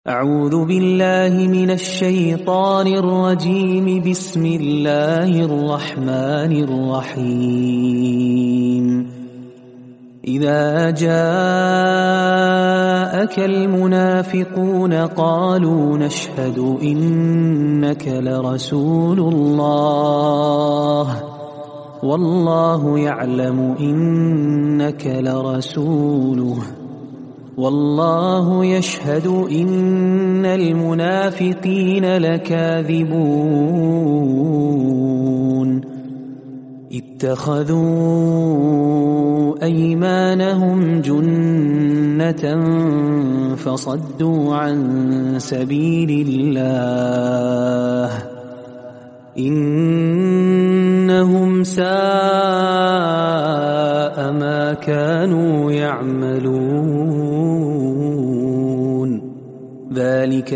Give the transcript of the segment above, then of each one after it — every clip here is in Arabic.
أعوذ بالله من الشيطان الرجيم. بسم الله الرحمن الرحيم. إذا جاءك المنافقون قالوا نشهد إنك لرسول الله والله يعلم إنك لرسوله والله يشهد إن المنافقين لكاذبون. اتخذوا أيمانهم جنة فصدوا عن سبيل الله إنهم ساء ما كانوا يعملون. ذلك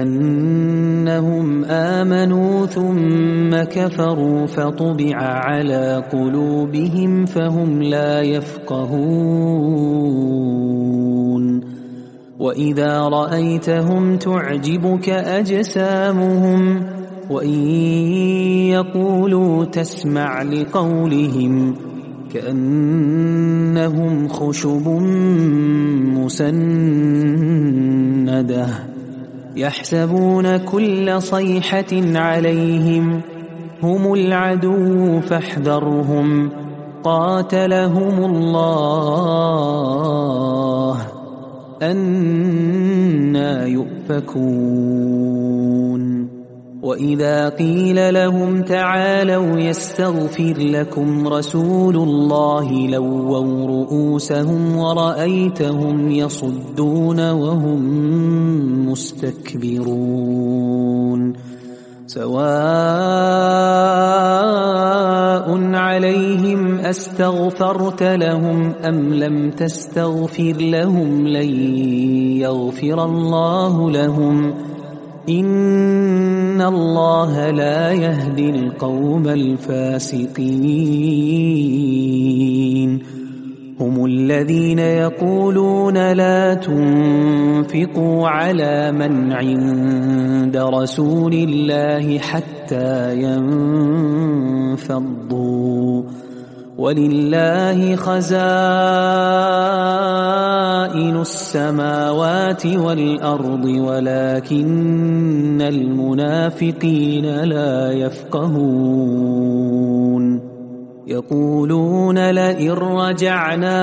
بأنهم آمنوا ثم كفروا فطبع على قلوبهم فهم لا يفقهون. وإذا رأيتهم تعجبك أجسامهم وإن يقولوا تسمع لقولهم كأنهم خشب مسندة يحسبون كل صيحة عليهم هم العدو فاحذرهم قاتلهم الله أنى يؤفكون. وإذا قيل لهم تعالوا يستغفر لكم رسول الله لووا رؤوسهم ورأيتهم يصدون وهم مستكبرون. سواء عليهم أستغفرت لهم أم لم تستغفر لهم لن يغفر الله لهم إن الله لا يهدي القوم الفاسقين. هم الذين يقولون لا تنفقوا على من عند رسول الله حتى ينفضوا ولله خزائن السماوات والأرض ولكن المنافقين لا يفقهون. يقولون لئن رجعنا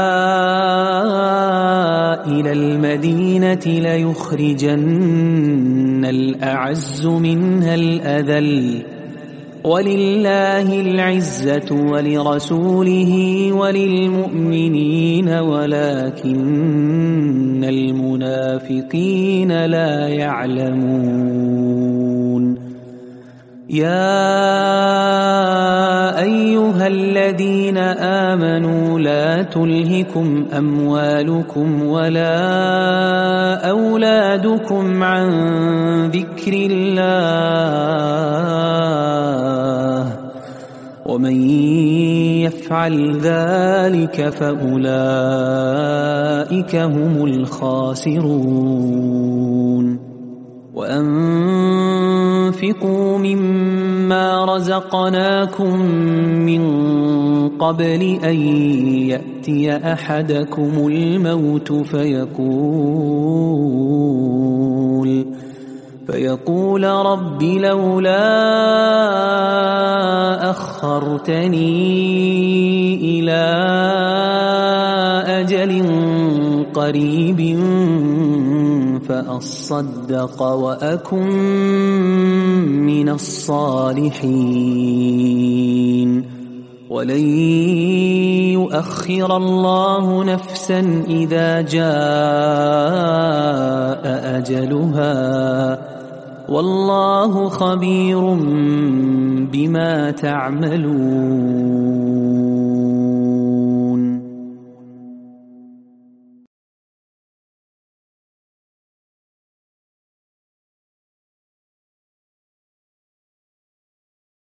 إلى المدينة ليخرجن الأعز منها الأذل ولله العزة ولرسوله وللمؤمنين ولكن المنافقين لا يعلمون. يا أيها الذين آمنوا لا تلهكم أموالكم ولا أولادكم عن ذكر الله ومن يفعل ذلك فأولئك هم الخاسرون. وأنفقوا مما رزقناكم من قبل أن يأتي أحدكم الموت فيقول رب لولا أخرتني إلى أجل قريب فأصدق وأكن من الصالحين ولن يؤخر الله نفسا إذا جاء أجلها والله خبير بما تعملون.